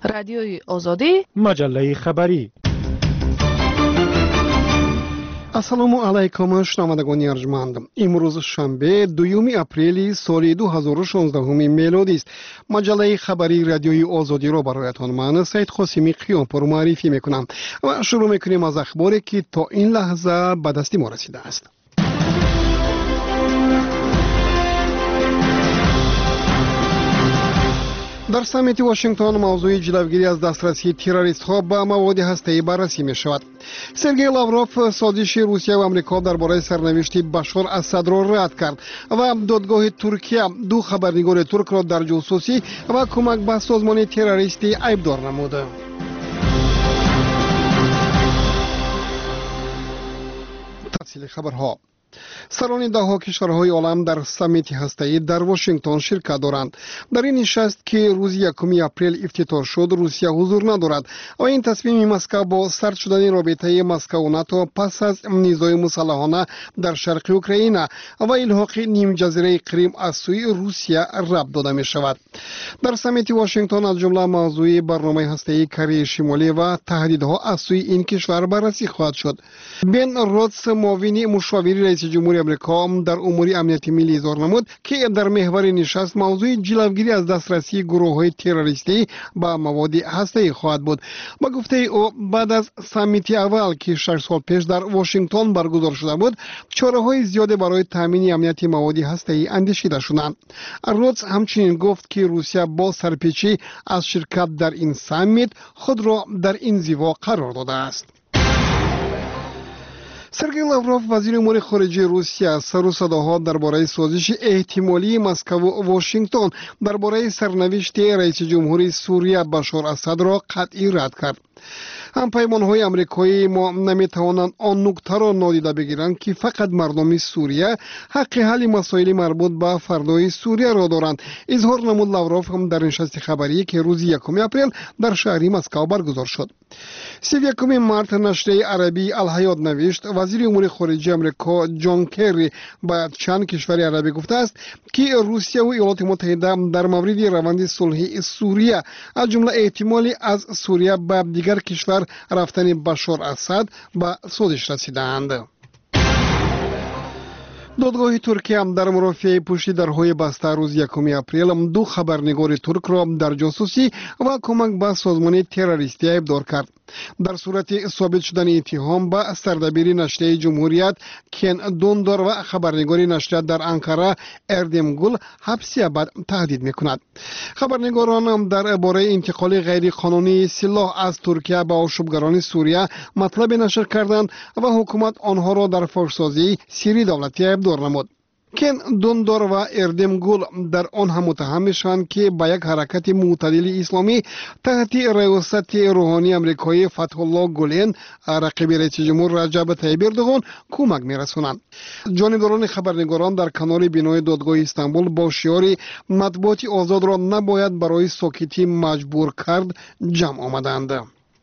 رادیوی آزادی، مجله خبری. السلام علیکم شنوندگان ارجمند. امروز شنبه 2 اپریل سال 2016 میلادی است. مجله خبری رادیوی آزادی را برایتان من سید قاسمی قیامپور معرفی میکنم و شروع میکنیم از اخباری که تا این لحظه به دست ما رسیده است. در سمیت واشنگتن موضوع جلوگیری از دسترسی تروریست ها به مواد هسته‌ای بررسی می شود. سرگئی لاوروف سازش روسیه و آمریکا درباره سرنوشت بشار اسد را رد کرد و دادگاه ترکیه 2 خبرنگار ترک را در جاسوسی و کمک به سازمان تروریستی ایبدار نمود. تفصیل خبرها. سران دهها کشورهای عالم در سمیت هسته‌ای در واشنگتن شرکت دارند. در این نشست که روز 1 اپریل افتتاح شد، روسیه حضور ندارد و این تصمیم مسکو با سرد شدن رابطه مسکو و ناتو پس از نزاع مسلحانه در شرق اوکراین و الحاق نیم جزیره کریم از سوی روسیه رد داده می شود. در سمیت واشنگتن از جمله موضوع برنامه هسته‌ای کره شمالی و تهدیدها از سوی این کشور بررسی خواهد شد. بن رودز معاون مشاور رئیس جمهوری آمریکا در امور امنیت ملی اظهار نمود که در محور نشست موضوع جلوگیری از دسترسی گروه‌های تروریستی به مواد هسته‌ای خواهد بود. با گفته او بعد از سمیت اول که 6 سال پیش در واشنگتن برگزار شده بود، چاره‌های زیاد برای تامین امنیت مواد هسته‌ای اندیشیده شدند. رودز همچنین گفت که روسیه با سرپیچی از شرکت در این سمیت خود را در انزوا قرار داده است. سرگئی لاوروف وزیر امور خارجه روسیه سر و صداها درباره سازش احتمالی مسکو و واشنگتن درباره سرنوشت رئیس جمهوری سوریه بشار اسد را قطعی رد کرد. همپیمان‌های آمریکایی ما نمی‌توانند آن نکته را نادیده بگیرند که فقط مردم سوریه حق حل مسائل مربوط به فردای سوریه را دارند. اظهار نمود لاوروف هم در نشست خبری که روز 1 اپریل در شهر مسکو برگزار شد. 31 مارس نشریه عربی الحیات نوشت وزیر امور خارجه آمریکا جان کری به چند کشور عربی گفته است که روسیه و ایالات متحده در مورد روند صلحی سوریه از جمله احتمالی از سوریه به دیگر کشور رفتن بشار اسد به سازش رسیدند. دادگاه ترکیه هم در مرافعه پشت درهای بسته روز 1 اپریل 2 خبرنگار ترک را در جاسوسی و کمک به سازمان تروریستی ایبدار کرد. در صورت ثابت شدن اتهام به سردبیر نشریه جمهوریت کن دوندار و خبرنگار نشریه در انقره اردم گل حبس ابد تهدید میکند. خبرنگاران هم در باره انتقال غیر قانونی سلاح از ترکیه به آشوبگران سوریه مطلب نشر کردند و حکومت آنها را در فاشسازی سری دولتی ایبدار نمود. کن دوندار و اردم گل در آن هم متهم میشوند که به یک حرکت معتدل اسلامی تحت ریاست روحانی آمریکایی فتح الله گلن رقیب رئیس جمهور رجب طیب اردوغان کمک میرسانند. جانبداران خبرنگاران در کنار بینای دادگاه استانبول با شعار مطبوعات آزاد را نباید برای ساکتی مجبور کرد جمع آمدند.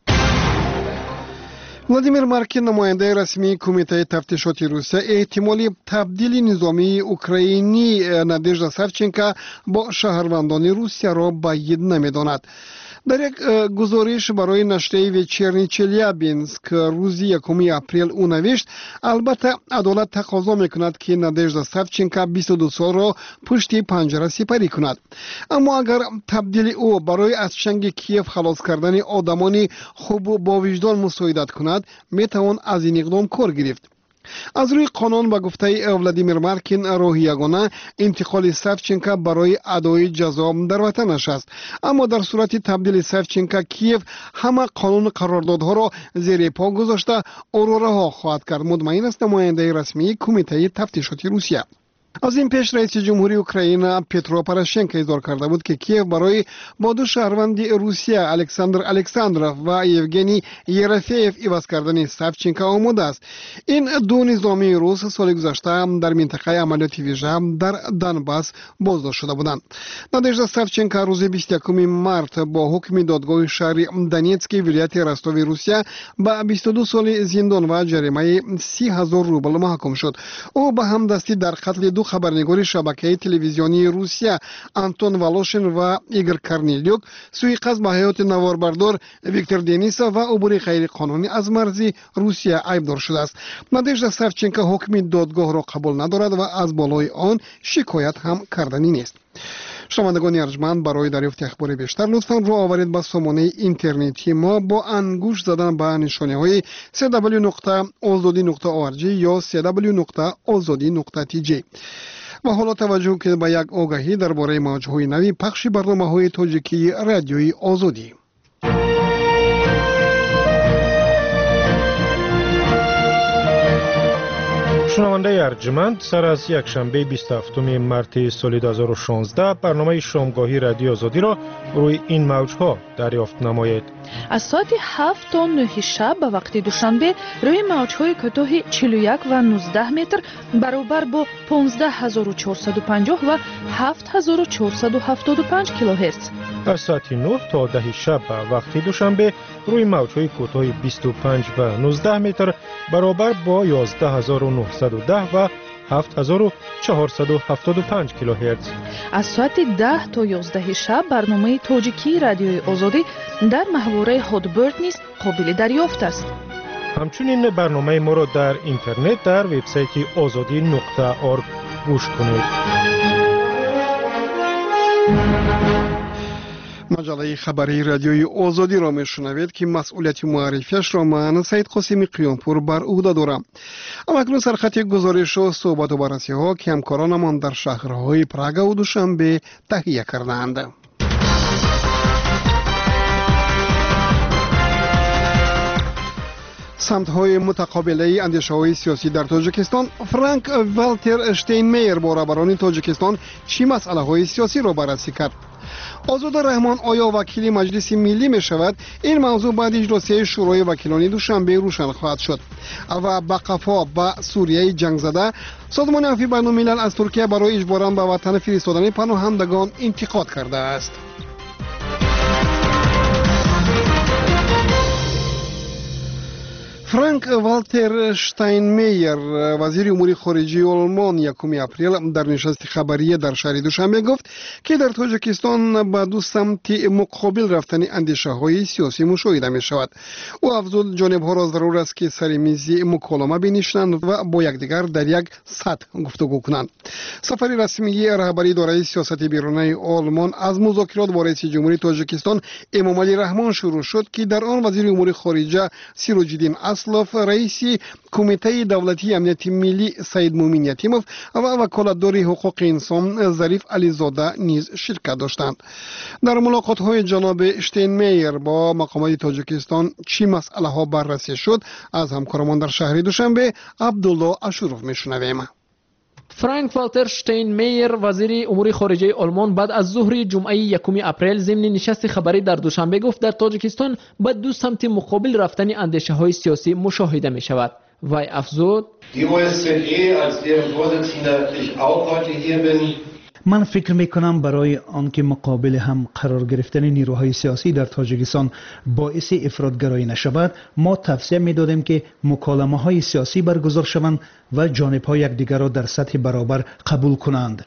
ولادیمیر مارکین نماینده رسمی کمیته تفتیشات روسیه احتمالی تبدیل نظامی اوکراینی نادژدا ساوچنکا با شهروندان روسیه را باید نمیداند. در یک گزارش برای نشریه وچرنی چلیابینسک روز 1 اپریل او نوشت البته عدالت تقاضا میکند که نادژدا ساوچنکا 22 سال را پشت پنجره سپری کند، اما اگر تبدیل او برای از چنگ کیف خلاص کردن آدمان خوب و با وجدان مساعدت کند میتوان از این اقدام کار گرفت. از روی قانون به گفته ولادیمیر مارکین راه یگانه انتقال ساوچنکا برای ادای جزا در وطنش است، اما در صورت تبدیل ساوچنکا کیف همه قانون قراردادها را زیر پا گذاشته او را رها خواهد کرد، مطمئن است نماینده رسمی کمیته تفتیشات روسیه. از این پیش رئیس جمهوری اوکراین پترو پوراشنکو اظهار کرده بود که کیف برای با 2 شهروند روسیه الکساندر الکساندروف و یوگنی یرفیف عوض کردن ساوچنکا آماده است. این 2 نظامی روس سال گذشته در منطقه عملیات ویژه در دونباس بازداشت شده بودند. نادژدا ساوچنکا روز 21 مارس با حکم دادگاه شهر دونیتسک ولایت رستوی روسیه به 22 سال زندان و جریمه 30,000 روبل محکوم شد. او به همدستی در قتل دو خبرنگار شبکه تلویزیونی روسیه آنتون والوشین و ایگور کارنیلیوک سوء-قصد به حیات نواربردار ویکتور دنیسا و عبور غیر قانونی از مرزی روسیه عیبدار شده است. نادژدا ساوچنکو حکم دادگاه را قبول ندارد و از بالای آن شکایت هم کردنی نیست. شنوندگان ارجمند، برای دریافت اخبار بیشتر لطفاً رو آورید به سامانه اینترنتی ما با انگشت زدن به نشانه‌های www.azadi.org یا www.azadi.tj. و حالا توجه کنید به یک آگهی درباره موج‌های نوی پخش برنامه‌های تاجیکی رادیوی آزادی. شنونده ارجمند، سر از یک شنبه 27 مارس سال 2016 برنامه شامگاهی رادیو آزادی را روی این موج‌ها دریافت نمایید. از ساعت 7 تا 9 شب به وقت دوشنبه روی موج‌های کوتاه 41 و 19 متر برابر با 15450 و 7475 کیلوهرتز. از ساعت 9 تا 10 شب به وقت دوشنبه روی موج‌های کوتاه 25 و 19 متر برابر با 11910 و 7475 کیلوهرتز. از ساعت 10 تا 11 شب برنامه تاجیکی رادیوی آزادی در محوره هادبرد نیز قابل دریافت است. همچنین برنامه ما را در اینترنت در وبسایت azadi.org گوش کنید. مجله خبری رادیوی آزادی را میشنوید که مسئولیت معرفیش را من سید قاسمی قیامپور بر عهده دارم. اما اکنون سرخط گزارش و صحبت و بررسی ها که همکارانمان در شهرهای پراگ و دوشنبه تهیه کردند. سمت‌های متقابله اندیشه‌های سیاسی در تاجیکستان. فرانک والتر شتینمیر با رهبران تاجیکستان چه مسئله‌های سیاسی را بررسی کرد؟ آزاد رحمان آیا وکیل مجلس ملی می شود؟ این موضوع بعد اجلاس شورای وکیلان دوشنبه روشن خواهد شد. و با قفا با سوریه جنگ زده، سازمان عفو بین‌الملل از ترکیه برای اجباراً به وطن فرستادن پناهندگان انتقاد کرده است. فرانک والتر شتاینمیر وزیر امور خارجه آلمان 1 اپریل در نشست خبری در شهر دوشنبه گفت که در تاجیکستان به دو سمت مقابل رفتن اندیشه‌های سیاسی مشاهده می شود. او افزود جانب‌ها را ضرور است که سر میز مکالمه بنشینند و با یکدیگر در یک سطح گفتگو کنند. سفر رسمی رهبری اداره سیاست بیرونی آلمان از مذاکرات با رئیس جمهوری تاجیکستان امامعلی رحمان شروع شد که در آن وزیر امور خارجه سیروجدین اسلف، رئیس کمیته دولتی امنیت ملی سید مومن یتیموف و وکالتدار حقوق انسان ظریف علیزاده نیز شرکت داشتند. در ملاقات‌های جناب اشتینمیر با مقامات تاجیکستان چه مسئله‌ها بررسی شد؟ از همکارمان در شهر دوشنبه عبدالله اشروف میشنویم. فرانک والتر شتینمیر وزیر امور خارجه آلمان بعد از ظهر جمعه 1 اپریل ضمن نشست خبری در دوشنبه گفت در تاجیکستان به دو سمت مقابل رفتن اندیشه‌های سیاسی مشاهده می شود. وی افزود: من فکر میکنم برای آنکه مقابل هم قرار گرفتن نیروهای سیاسی در تاجیکستان باعث افراطگرایی نشود، ما توصیه میدادیم که مکالمه های سیاسی برگزار شوند و جانب ها یکدیگر را در سطح برابر قبول کنند.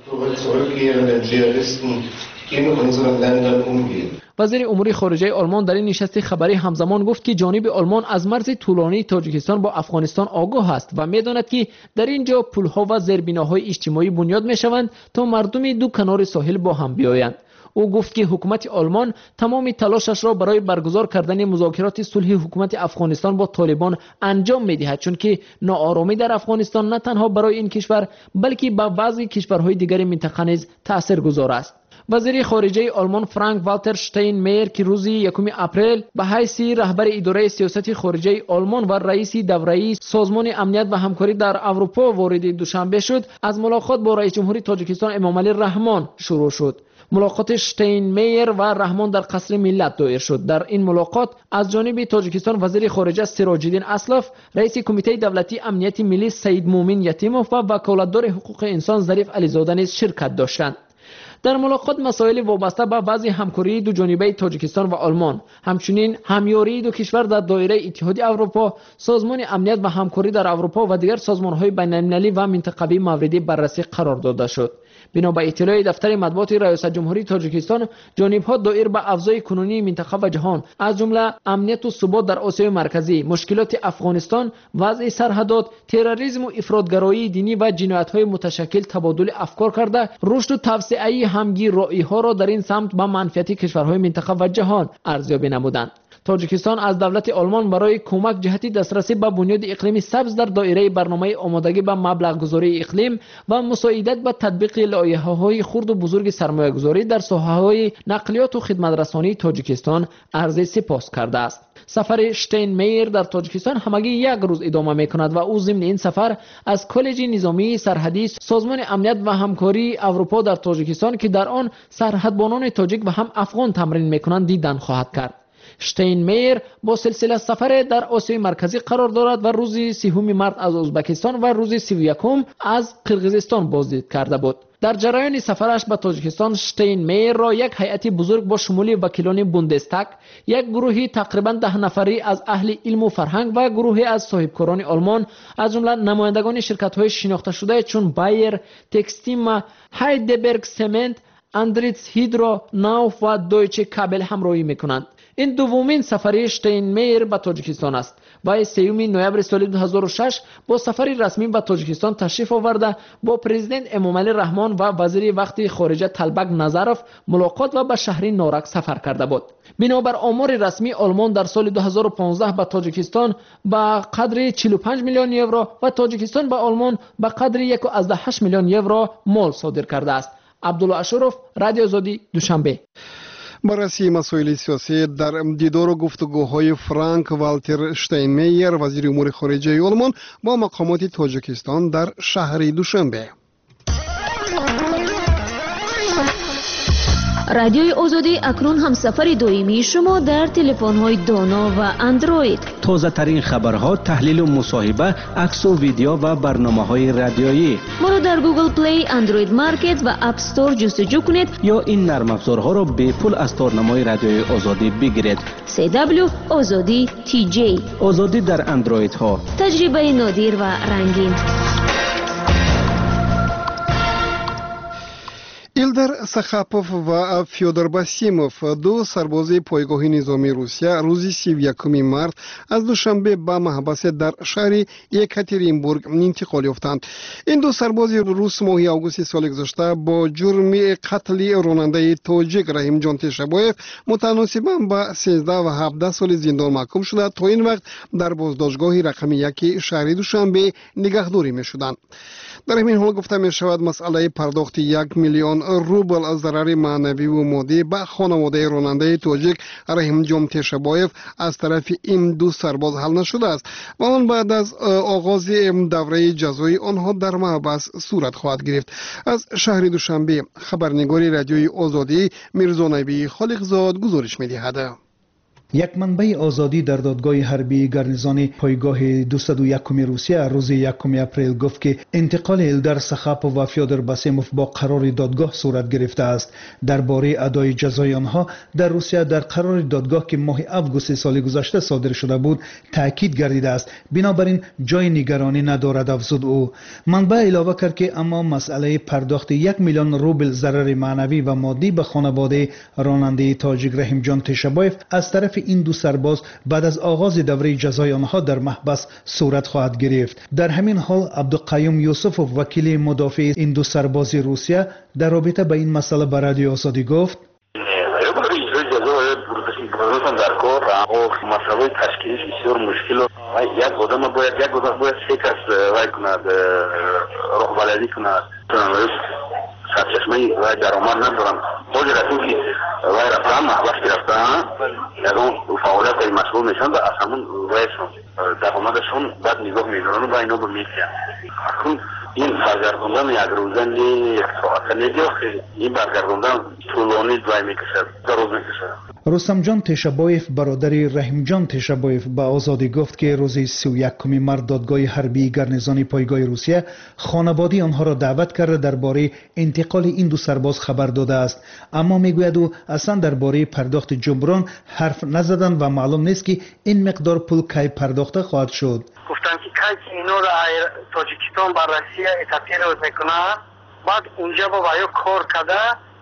وزیر امور خارجه آلمان در این نشست خبری همزمان گفت که جانب آلمان از مرز طولانی تاجیکستان با افغانستان آگاه است و می‌داند که در اینجا پل‌ها و زیربناهای اجتماعی بنیاد می‌شوند تا مردم دو کنار ساحل با هم بیایند. او گفت که حکومت آلمان تمام تلاشش را برای برگزار کردن مذاکرات صلح حکومت افغانستان با طالبان انجام می‌دهد، چون که ناآرامی در افغانستان نه تنها برای این کشور بلکه به بعضی کشورهای دیگر منطقه نیز تاثیرگذار است. وزیر خارجه آلمان فرانک والتر شتینمیر که روز 1 اپریل به حیث رهبر اداره سیاست خارجه آلمان و رئیس دوره‌ای سازمان امنیت و همکاری در اروپا وارد دوشنبه شد، از ملاقات با رئیس جمهوری تاجیکستان امامعلی رحمان شروع شد. ملاقات شتینمیر و رحمان در قصر ملت دایر شد. در این ملاقات از جانب تاجیکستان وزیر خارجه سیروجدین اسلف، رئیس کمیته دولتی امنیت ملی سید مومن یتیموف و وکالتدار حقوق انسان ظریف علیزاده نیز شرکت داشتند. در ملاقات مسائل وابسته به بعضی همکاری دو جانبه تاجیکستان و آلمان، همچنین همیاری دو کشور در دایره اتحادیه اروپا، سازمان امنیت و همکاری در اروپا و دیگر سازمان‌های بین‌المللی و منطقوی مورد بررسی قرار داده شد. بنا به اطلاع دفتر مطبوعات ریاست جمهوری تاجیکستان، جانب‌ها دایر به افزای کنونی منطقه و جهان، از جمله امنیت و ثبات در آسیای مرکزی، مشکلات افغانستان، وضع سرحدات، تروریسم و افراطگرایی دینی و جنایت‌های متشکل تبادل افکار کرده، رشد و توسعه همگرایی‌ها را در این سمت به منفعت کشورهای منطقه و جهان ارزیابی نمودند. تاجیکستان از دولت آلمان برای کمک جهت دسترسی به بنیاد اقلیمی سبز در دایره برنامه آمادگی به مبلغ گذاری اقلیم و مساعدت به تطبیق لایحه‌های خرد و بزرگ سرمایه‌گذاری در ساحه‌های نقلیات و خدمت‌رسانی تاجیکستان عرض سپاس کرده است. سفر شتینمیر در تاجیکستان همگی یک روز ادامه می‌کند و او ضمن این سفر از کالج نظامی سرحدی سازمان امنیت و همکاری اروپا در تاجیکستان که در آن سرحدبانان تاجیک و هم افغان تمرین می‌کنند دیدن خواهد کرد. شتینمیر با سلسله سفر در آسیای مرکزی قرار دارد و روز 30 مارس از ازبکستان و روز 31 از قرقیزستان بازدید کرده بود. در جریان سفرش به تاجیکستان، شتینمیر را یک هیئت بزرگ با شمول وکیلان بوندستاگ، یک گروهی تقریبا 10 نفری از اهل علم و فرهنگ و گروهی از صاحبکاران آلمان از جمله نمایندگان شرکت‌های شناخته شده چون بایر، تکستیم، هایدلبرگ سمنت، اندریتس هیدرو، ناوف و دویچه کابل همراهی می‌کنند. این دومین سفر شتینمیر به تاجیکستان است. و 3 نوامبر سال 2006 با سفری رسمی به تاجیکستان تشریف آورده با پرزیدنت امامعلی رحمان و وزیر وقت خارجه طلبک نظرف ملاقات و به شهر نارک سفر کرده بود. بنابر آمار رسمی آلمان در سال 2015 به تاجیکستان به قدر 45 میلیون یورو و تاجیکستان به آلمان به قدر 1.8 میلیون یورو مال صادر کرده است. عبدالله اشرف، رادیو آزادی، دوشنبه. بررسی مسائل سیاسی در دیدار و گفتگوهای فرانک والتر شتینمیر وزیر امور خارجه آلمان با مقامات تاجیکستان در شهر دوشنبه. رادیوی آزادی اکنون هم سفر دائمی شما در تلفن‌های دانا و اندروید. تازه ترین خبرها، تحلیل و مصاحبه، عکس و ویدیو و برنامه‌های رادیویی. ما را در گوگل پلی، اندروید مارکت و اپ استور جستجو کنید یا این نرم افزارها را به پول از تارنمای رادیوی آزادی بگیرید. CW آزادی TJ. آزادی در اندروید ها. تجربه نادر و رنگین. ایلدر سخاپوف و فیودور باسیموف، دو سرباز پایگاه نظامی روسیه، روز 31 مارس از دوشنبه به محبس در شهر یکاترینبورگ انتقال یافتند. این دو سرباز روس ماه آگوست سال گذشته با جرم قتل راننده تاجیک رحیم جان تشبایف متناسباً با 13 و 17 سال زندان محکوم شده تا این وقت در بازداشتگاه رقم 1 شهر دوشنبه نگهداری می شدند. در همین حال گفته می شود مسئله پرداخت 1 میلیون روبل از ضرر معنوی و مادی به خانواده راننده تاجیک رحیم جان تشبایف از طرف این دو سرباز حل نشده است و آن بعد از آغاز دوره جزایی آنها در محبس صورت خواهد گرفت. از شهر دوشنبه خبرنگار رادیوی آزادی میرزا نبی خالقزاد گزارش می دهد. یک منبع آزادی در دادگاه حربی گارنیزون پایگاه 201 روسیه روز 1 اپریل گفت که انتقال ایلدر سخاپوف و فیودور باسیموف با قرار دادگاه صورت گرفته است. درباره ادای جزای آنها در روسیه در قرار دادگاه که ماه آگوست سال گذشته صادر شده بود تاکید گردیده است. بنابراین جای نگرانی ندارد افزود او. منبع علاوه کرد که اما مسئله پرداخت 1 میلیون روبل ضرر معنوی و مادی به خانواده راننده تاجیک رحیم جان تشبایف از طرف این دو سرباز بعد از آغاز دوره جزای آنها در محبس صورت خواهد گرفت. در همین حال عبدالقیوم یوسفوف وکیل مدافع این دو سرباز روسیه در رابطه با این مسئله به رادیو آزادی گفت: در کار مسئله تشکیلیش بسیار مشکل است. یک آدم باید شکست وای کند، رهبری کند، سرچشمه وای درآمد ندارم. خود رسول که وای رفتن محبس گرفتن یکم فعالیت مشغول میشن و از همون وایشون درآمدشون بعد نگاه میدارن و با اینا میگن. اکنون این برگردوندن یک روزه یک ساعته نیست که این برگردوندن طولانی دوای میکشه، 2 روز میکشه. رستمجان تشبایف برادر رحیمجان تشبایف به آزادی گفت که روز 31 مارس دادگاه حربی گارنیزون پایگاه روسیه خانواده آنها را دعوت کرده درباره انتقال این دو سرباز خبر داده است، اما میگوید او اصلا درباره پرداخت جبران حرف نزدند و معلوم نیست که این مقدار پول کی پرداخته خواهد شد. گفتن که کی اینو را تاجیکستان با روسیه تفکیک میکنه، بعد اونجا با کار کرده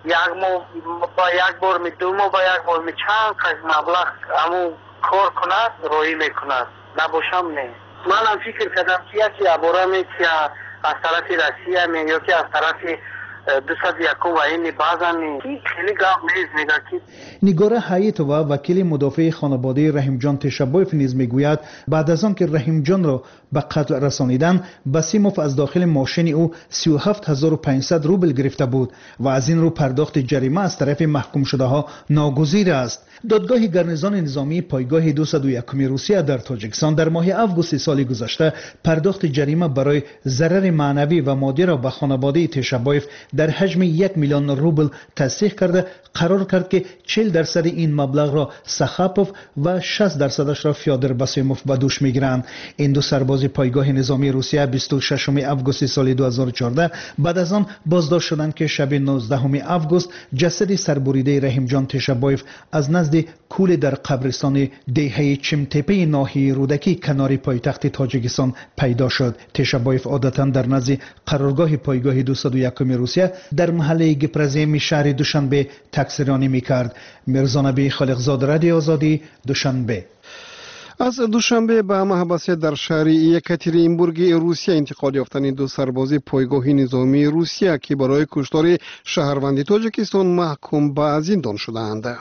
با یک بار می دو ماه با یک بار می چند مبلغ همون کار کند روی میکند نباشم نه. من هم فکر کردم که یکی عبارمی که از طرف روسیه می یا که از طرف 201 و این بعضا خیلی گاه میگه که نگاره حیاتووا وکیل مدافع خانواده رحیمجان تشبایف نیز میگوید بعد از آن که رحیمجان را به قتل رسانیدن بسیموف از داخل ماشین او 37500 روبل گرفته بود و از این رو پرداخت جریمه از طرف محکوم شده ها ناگزیر است. دادگاه گارنیزون نظامی پایگاه 201 روسیه در تاجیکستان در ماه آگوست سال گذشته پرداخت جریمه برای ضرر معنوی و مادی را به خانواده تشبایف در حجم 1 میلیون روبل تصدیق کرده قرار کرد که 40% این مبلغ را سخاپوف و 60% را فیادر بسیموف به دوش میگیرند. این دو سرباز پایگاه نظامی روسیه 26 آگوست سال 2014 بعد از آن بازداشت شدند که شب 19 آگوست جسد سربریده رحیمجان تشبایف از نزد کوله در قبرستان دهه چمتپه ناحیه رودکی کنار پایتخت تاجیکستان پیدا شد. تشبایف عادتا در نزد قرارگاه پایگاه 201 روسیه در محله گپرزیم شهر دوشنبه تکثیرانی میکرد. مرزانبی خالقزاد رادیو آزادی دوشنبه. از دوشنبه به محبس در شهر یکاترینبورگ روسیه انتقال یافتن دو سرباز پایگاه نظامی روسیه که برای کشتار شهروند تاجیکستان محکوم به زندان شدند.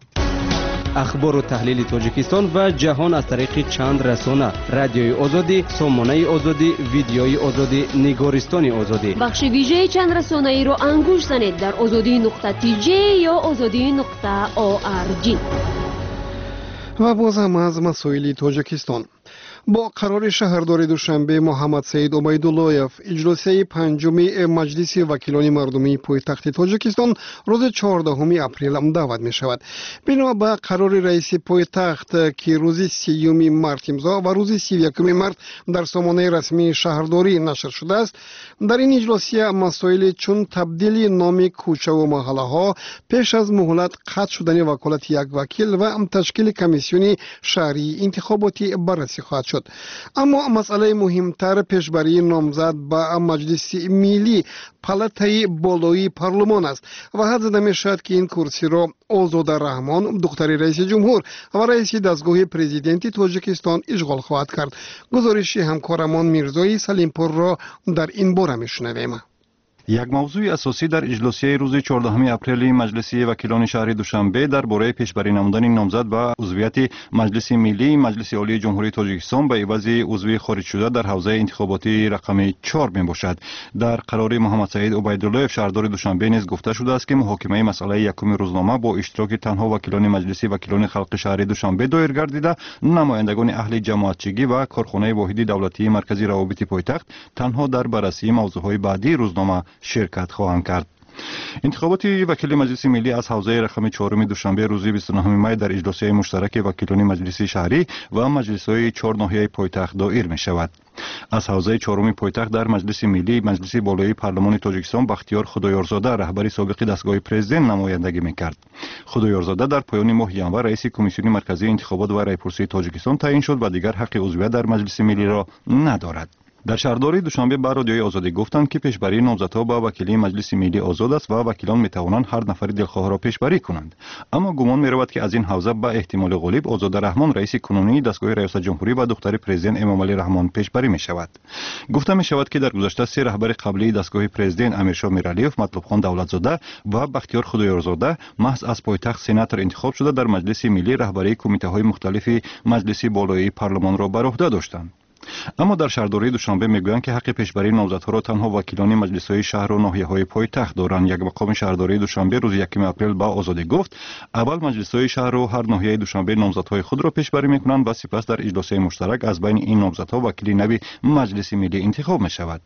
اخبار و تحلیل تاجیکستان و جهان از طریق چند رسانه: رادیوی آزادی، سامانه آزادی، ویدیوی آزادی، نگارستان آزادی. بخش ویژه چند رسانه ای را انگوش زنید در azadi.tj یا azadi.org. و باز هم از مسائل تاجیکستان. با قرار شهردار دوشنبه محمد سعید عبیداللهیف اجلاسی پنجم مجلس وکیلان مردمی پایتخت تاجیکستان روز 14 اپریل دعوت می شود. بنا به قرار رئیس پایتخت که روز 30 مارس امضا و روز 31 مارس در سامانه رسمی شهرداری نشر شده است، در این اجلاسی مسائل چون تبدیل نام کوچه و محله ها پیش از مهلت قطع شدن وکالت یک وکیل و تشکیل کمیسیون شهری انتخاباتی بررسی خواهد شد. اما مسئله مهمتر پیشبری نامزد به مجلس ملی پالاتای بالایی پارلمان است و حد زده می شود که این کرسی را آزاده رحمان دختر رئیس جمهور و رئیس دستگاه پرزیدنتی تاجیکستان اشغال خواهد کرد. گزارش همکارمان میرزایی سلیمپور را در این باره میشنویم. یک موضوع اساسی در اجلاسی روز 14 اپریل مجلس وکیلان شهر دوشنبه درباره پیشبری نمودن نامزد به عضویت مجلس ملی مجلس عالی جمهوری تاجیکستان به عوض عضو خارج شده در حوزه انتخاباتی رقم 4 می باشد. در قرار محمد سعید عبیداللهیف شهردار دوشنبه نیز گفته شده است که محاکمه مسئله یکم روزنامه با اشتراک تنها وکیلان مجلس وکیلان خلق شهر دوشنبه دایر گردیده، نمایندگان اهل جماعتچگی و کارخانه واحد دولتی مرکزی روابط پایتخت تنها در بررسی موضوعهای بعدی روزنامه شرکت خواهند کرد. انتخابات وکیل مجلس ملی از حوزه رقم 4 دوشنبه روز 29 می در اجلاسی مشترک وکیلان مجلس شهری و مجلس‌های 4 ناحیه پایتخت دایر می شود. از حوزه 4 پایتخت در مجلس ملی مجلس بالایی پارلمان تاجیکستان بختیار خدایارزاده رهبر سابق دستگاه پرزیدنت نمایندگی می‌کرد. خدایارزاده در پایان ماه ژانویه رئیس کمیسیون مرکزی انتخابات و رایپرسی تاجیکستان تعیین شد و دیگر حق عضویت در مجلس ملی را ندارد. در شهرداری دوشنبه به رادیوی آزادی گفتند که پیشبری نامزدها به وکیلی مجلس ملی آزاد است و وکیلان میتوانند هر نفر دلخواه را پیشبری کنند، اما گمان می‌رود که از این حوزه به احتمال غالب آزاده رحمان رئیس کنونی دستگاه ریاست جمهوری و دختر پرزیدنت امام علی رحمان پیشبری می‌شود. گفته می‌شود که در گذشته سه رهبر قبلی دستگاه پرزیدنت امیرشاه میرعلیوف، مطلوب خان دولتزاده و بختیار خدایارزاده محض از پایتخت سناتور انتخاب شده در مجلس ملی رهبری کمیته‌های مختلف مجلس بالایی پارلمان را بر عهده داشتند. اما در شهرداری دوشنبه میگویند که حق پیشبری نامزدها را تنها وکیلان مجلس‌های شهر و ناحیه‌های پایتخت دارند. یک مقام شهرداری دوشنبه روز 1 اپریل با آزادی گفت اول مجلس‌های شهر و هر ناحیه دوشنبه نامزدهای خود را پیشبری می‌کنند و سپس در اجلاس مشترک از بین این نامزدها وکیل نوی مجلس ملی انتخاب می‌شود.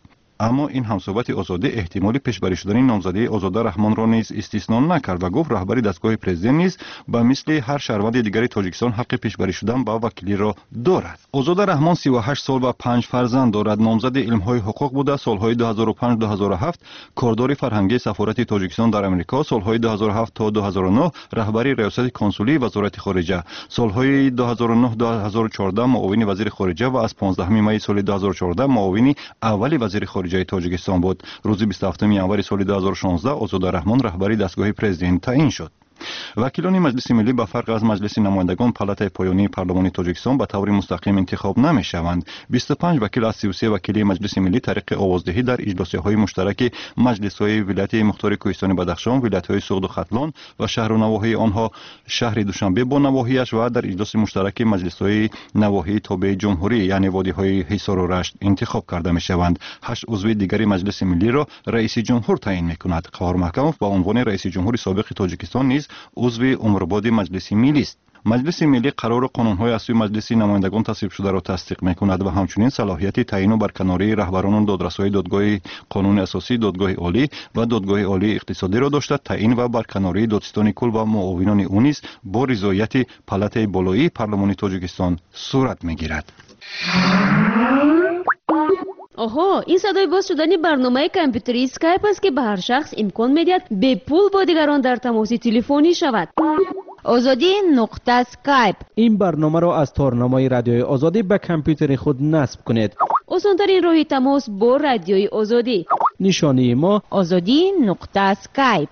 اما این همصحبت آزاده احتمال پیشبری شدن نامزدی آزاده رحمان را نیز استثنا نکرد و گفت رهبری دستگاه پرزیدنت نیز به مثل هر شهروند دیگری تاجیکستان حق پیشبری شدن با وکیلی را دارد. آزاده رحمان 38 سال و 5 فرزند دارد. نامزد علم‌های حقوق بوده. سالهای 2005-2007 کاردار فرهنگی سفارت تاجیکستان در امریکا، سالهای 2007 تا 2009 رهبری ریاست کنسولی وزارت خارجه، سالهای 2009-2014 معاون وزیر خارجه و از 15 می سال 2014 معاون اول وزیر خارجه تاجیکستان بود. روز 27 ژانویه سال 2016 آزاده رحمان رهبری دستگاه پرزیدنت تعیین شد. وکیلان مجلس ملی به فرق از مجلس نمایندگان پالاتای پایانی پارلمان تاجیکستان به طور مستقیم انتخاب نمی شوند. 25 وکیل از 33 وکیل مجلس ملی طریق آوازدهی در اجلاس‌های مشترک مجلس‌های ولایت مختار کوهستان بدخشان، ولایت‌های سوغد و ختلان و شهر و نواحی آنها شهر دوشنبه با نواحیش و در اجلاس مشترک مجلس‌های نواحی تابع جمهوری یعنی وادی‌های حصار و رشت انتخاب کرده می‌شوند. 8 عضو دیگر مجلس ملی را رئیس جمهور تعیین می‌کند. قهار محکموف با عنوان رئیس جمهور سابق تاجیکستان نیز عضو عمرباد مجلس ملی است. مجلس ملی قرار قانون‌های از سوی مجلس نمایندگان تصویب شده را تصدیق می‌کند و همچنین صلاحیت تعیین و برکناری رهبران دادرس‌های دادگاه قانون اساسی، دادگاه عالی و دادگاه عالی اقتصادی را داشته. تعیین و برکناری دادستان کل و معاونان او نیز با رضایت پالاتای بالایی پارلمان تاجیکستان صورت می‌گیرد. آها، این صدای باز شدن برنامه کامپیوتری اسکایپ است که به هر شخص امکان می‌دهد به پول با دیگران در تماس تلفنی شود. آزادی نقطه اسکایپ. این برنامه را از تارنامه رادیوی آزادی به کامپیوتر خود نصب کنید. آسان‌ترین راه تماس با رادیوی آزادی. نشانی ما آزادی نقطه اسکایپ.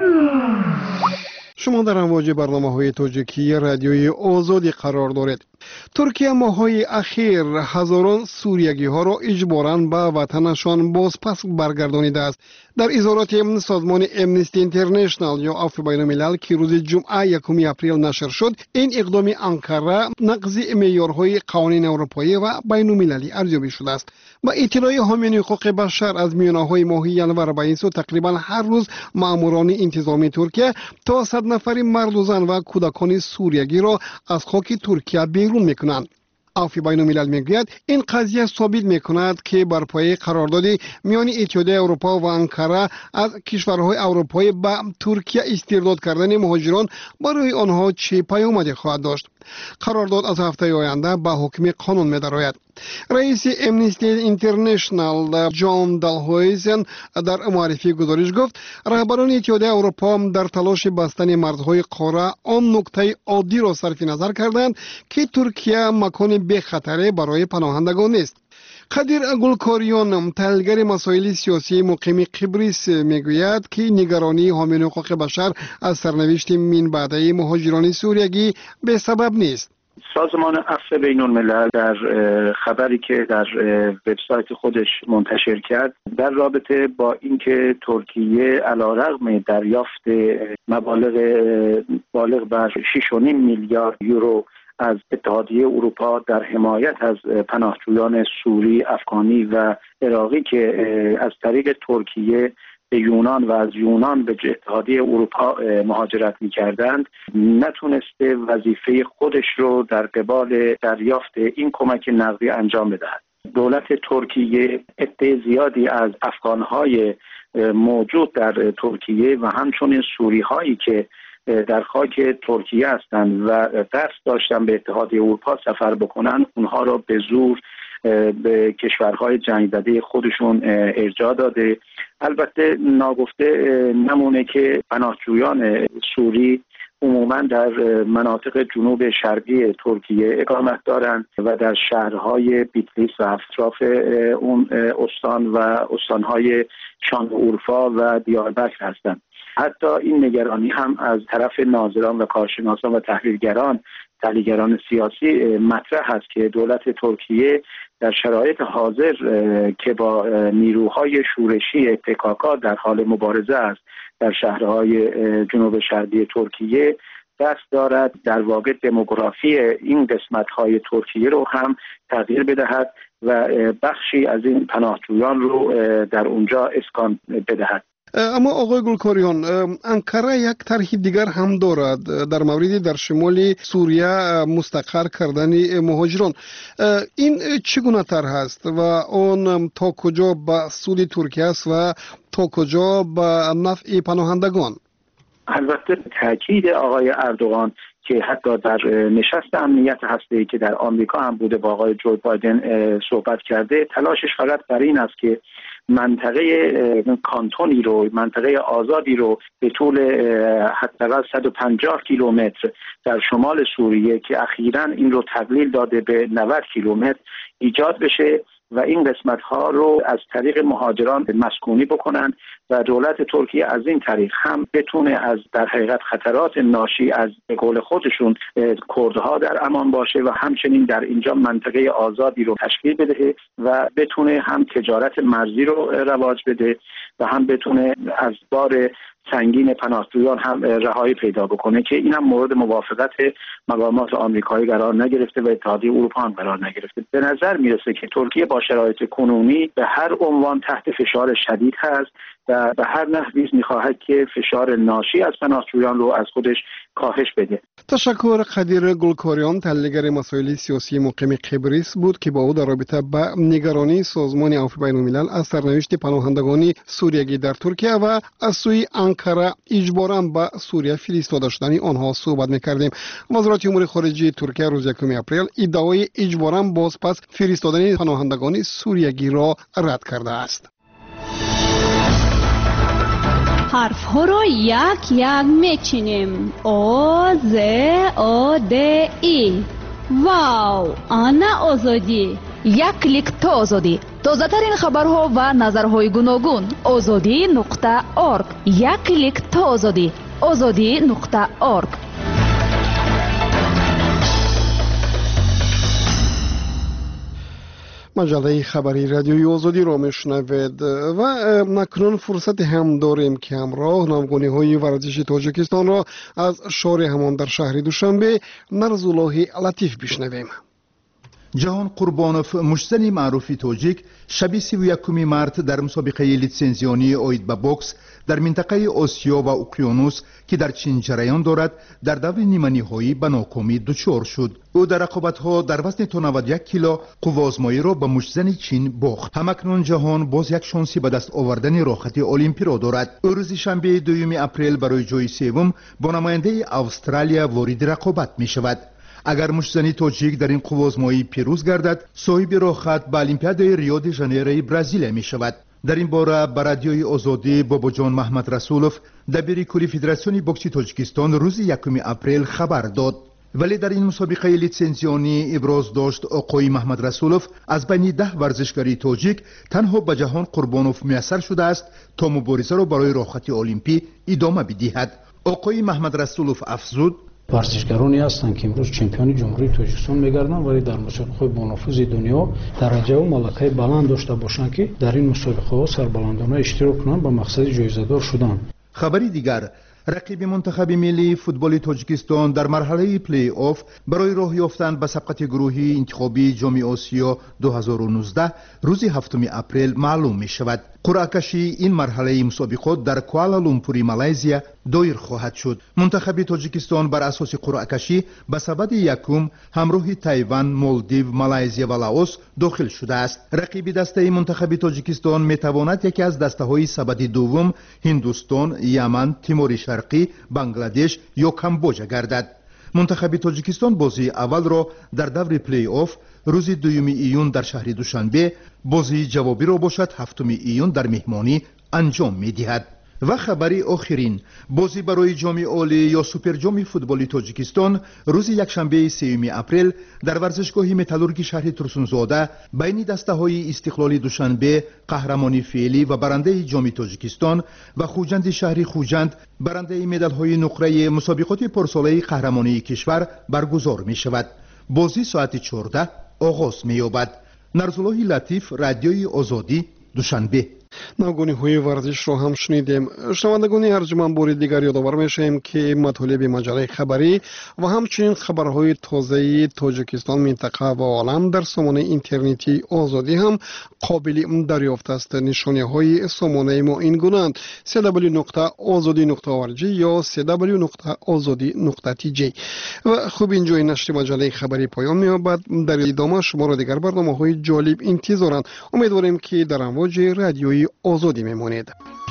شما در امواج برنامه‌های تاجیکی رادیوی آزادی قرار دارید. ترکیه ماه‌های اخیر هزاران سوریگی‌ها را اجباراً به وطنشان بازپس برگردانیده است. در اظهارات سازمان امنستی اینترنشنال یا عفو بین الملل که روز جمعه 1 اپریل نشر شد، این اقدام انقره نقض معیارهای قوانین اروپایی و بین المللی ارزیابی شده است. با اطلاع حامیان حقوق بشر از میانه‌های ماه ینور به این سو تقریباً هر روز ماموران انتظامی ترکیه تا 100 نفر مرد و زن و کودکان سوریگی را از خاک ترکیه بیرون میکنند. عفو بین الملل میگوید این قضیه ثابت میکند که بر پایه قرارداد میان اتحادیه اروپا و انقره از کشورهای اروپایی به ترکیه استرداد کردن مهاجران برای آنها چه پیامدی خواهد داشت. قرارداد از هفته آینده به حکم قانون می‌دراید. رئیس امنستی اینترنشنال جان دالهویزن در معرفی گزارش گفت رهبران اتحادیه اروپا در تلاش بستن مرزهای قاره آن نکته عادی را صرف نظر کردند که ترکیه مکان بی خطر برای پناهندگان است. قدیر گلکاریان تحلیلگر مسائل سیاسی مقیم قبرس میگوید که نگرانی حامیان حقوق بشر از سرنوشت من بعده مهاجران سوریگی به سبب نیست. سازمان عفو بین الملل در خبری که در وبسایت خودش منتشر کرد در رابطه با اینکه ترکیه علیرغم دریافت مبالغ بالغ بر 6.5 میلیارد یورو از اتحادیه اروپا در حمایت از پناهجویان سوری، افغانی و عراقی که از طریق ترکیه به یونان و از یونان به اتحادیه اروپا مهاجرت می‌کردند، نتونسته وظیفه خودش رو در قبال دریافت این کمک نقدی انجام بدهد. دولت ترکیه عده زیادی از افغان‌های موجود در ترکیه و همچنین سوری‌هایی که در خاک ترکیه هستند و قصد داشتن به اتحادیه اروپا سفر بکنن، اونها را به زور به کشورهای جنگ زده خودشون ارجاع داده. البته ناگفته نمونه که پناهجویان سوری عموما در مناطق جنوب شرقی ترکیه اقامت دارند و در شهرهای بیتلیس و اطراف اون استان و استانهای شانلورفا و دیاربکر هستند. حتی این نگرانی هم از طرف ناظران و کارشناسان و تحلیلگران سیاسی مطرح است که دولت ترکیه در شرایط حاضر که با نیروهای شورشی PKK در حال مبارزه است در شهرهای جنوب شرقی ترکیه، دست دارد در واقع دموگرافی این قسمت‌های ترکیه رو هم تغییر بدهد و بخشی از این پناهجویان رو در اونجا اسکان بدهد. اما آقای گلکاریان، انقره یک طرح دیگر هم دارد در موردی در شمال سوریه مستقر کردن مهاجران. این چگونه طرح است و آن تا کجا به سود ترکیه است و تا کجا به نفع پناهندگان؟ البته تاکید آقای اردوغان که حتی در نشست امنیت هسته‌ای که در آمریکا هم بوده با آقای جو بایدن صحبت کرده، تلاشش فقط برای این است که منطقه کانتونی رو، منطقه آزادی رو به طول حداقل 150 کیلومتر در شمال سوریه که اخیراً این رو تقلیل داده به 90 کیلومتر ایجاد بشه و این قسمت ها رو از طریق مهاجران مسکونی بکنن و دولت ترکیه از این طریق هم بتونه از در حقیقت خطرات ناشی از به قول خودشون کردها در امان باشه و همچنین در اینجا منطقه آزادی رو تشکیل بده و بتونه هم تجارت مرزی رو رواج بده و هم بتونه از بار سنگین پناهجویان هم رهایی پیدا بکنه که اینم مورد موافقت مقامات آمریکایی قرار نگرفته و اتحادیه اروپا هم قرار نگرفته. به نظر میرسه که ترکیه با شرایط کنونی به هر عنوان تحت فشار شدید هست و به هر نحوی میخواهد که فشار ناشی از پناهجویان رو از خودش کاهش بده. تشکر. قدیر گلکاریان، تحلیلگر مسائل سیاسی مقیم قبرس بود که با او در رابطه با نگرانی سازمان عفو بین الملل از سرنوشت پناهندگان سوریگی در ترکیه و از سوی انقره اجباراً به سوریه فرستاده شدن آنها صحبت می‌کردیم. وزارت امور خارجه ترکیه روز 1 اپریل ادعای اجباراً بازپس فرستادن پناهندگان سوریگی را رد کرده است. حرف ها رو یک یک میچینیم. او ز او د ای. واو، آنا آزادی. یک کلیک تا آزادی. تازه ترین خبرها و نظرهای گوناگون. azadi.org. یک کلیک تا آزادی. azadi.org. مجله خبری رادیوی آزادی را میشنوید و اکنون فرصت هم داریم که همراه نامگونی‌های ورزشی تاجیکستان را از شار همان در شهر دوشنبه نرزالله لطیف بشنویم. جهان قربانوف، مشتزن معروف تاجیک، شب 31 مارت در مسابقه لیتسنزیونی اوید به بوکس در منطقه آسیا و اقیانوس که در چین جریان دارد در دور نیمه نهایی به ناکامی دچار شد. او در رقابت‌ها در وزن تا 91 کیلو قوازمایی را به مشتزن چین باخت. همکنون جهان باز یک شانسی به دست آوردن راحت المپی را دارد. او روز شنبه 2 اپریل برای جای سوم با نماینده استرالیا وارد رقابت می شود. اگر مشتزن تاجیک در این قوازمایی پیروز گردد، صاحب راحت به المپیادای ریو دی ژانیرو برزیل می شود. در این باره به رادیوی آزادی باباجان محمد رسولوف، دبیر کلی فدراسیون بوکس تاجیکستان روز 1 اپریل خبر داد. ولی در این مسابقه لیتسنزیونی ابراز داشت آقای محمد رسولوف از بین 10 ورزشکاری تاجیک تنها به جهان قربانوف میسر شده است تا مبارزه را برای راحت المپی ادامه بدهد. آقای محمد رسولوف افزود: ورزشکارانی هستند که امروز چمپیون جمهوری تاجیکستان میگردند ولی در مسابقه با نفوذ دنیا درجه و ملکه بلند داشته باشند که در این مسابقه ها سربلندانه اشتراک کنند با مقصد جایزه دار شدن. خبری دیگر، رقیب منتخب ملی فوتبال تاجیکستان در مرحله پلی آف برای راه یافتن به سبقت گروهی انتخابی جام آسیا 2019 روز 7 اپریل معلوم می شود. قرعه کشی این مرحله مسابقات در کوالالامپور مالزیا دایر خواهد شد. منتخب تاجیکستان بر اساس قرعه کشی به سبد یکم همراه تایوان، مالدیو، مالزیا و لاوس داخل شده است. رقیب دسته منتخب تاجیکستان می تواند یکی از دسته های سبد دوم هندوستان، یمن، تیمور شرقی، بنگلادش یا کامبوجا گردد. منتخب تاجیکستان بازی اول را در دور پلی آف روز 2 ایون در شهر دوشنبه، بازی جوابی را باشد 7 ایون در مهمانی انجام می دهد. و خبری آخرین، بازی برای جام عالی یا سوپر جام فوتبال تاجیکستان روز یکشنبه 3 اپریل در ورزشگاه متالورگی شهر ترسونزاده بین دسته های استقلال دوشنبه، قهرمانی فعلی و برنده جام تاجیکستان و خوجند شهر خوجند برنده مدال های نقره مسابقات پرساله قهرمانی کشور برگزار می شود. بازی ساعت 14 آغاز می یابد. نرزالله لطیف، رادیوی آزادی، دوشنبه. ناگونی‌های ورزش رو هم شنیدیم. شنوندگان ارجمند بار دیگر یادآور می‌شویم که مطالب مجله خبری و همچنین خبرهای تازه تاجیکستان، منطقه و عالم در سامانه اینترنتی آزادی هم قابل دریافت است. نشانه‌های سامانه ما این گونه‌اند: www.azadi.org یا www.azadi.tj. و خوب اینجای نشر مجله خبری پایان می‌یابد. در ادامه شما را دیگر برنامه‌های جالب انتظارند. امیدواریم که در امواج رادیویی آزادی میمانید.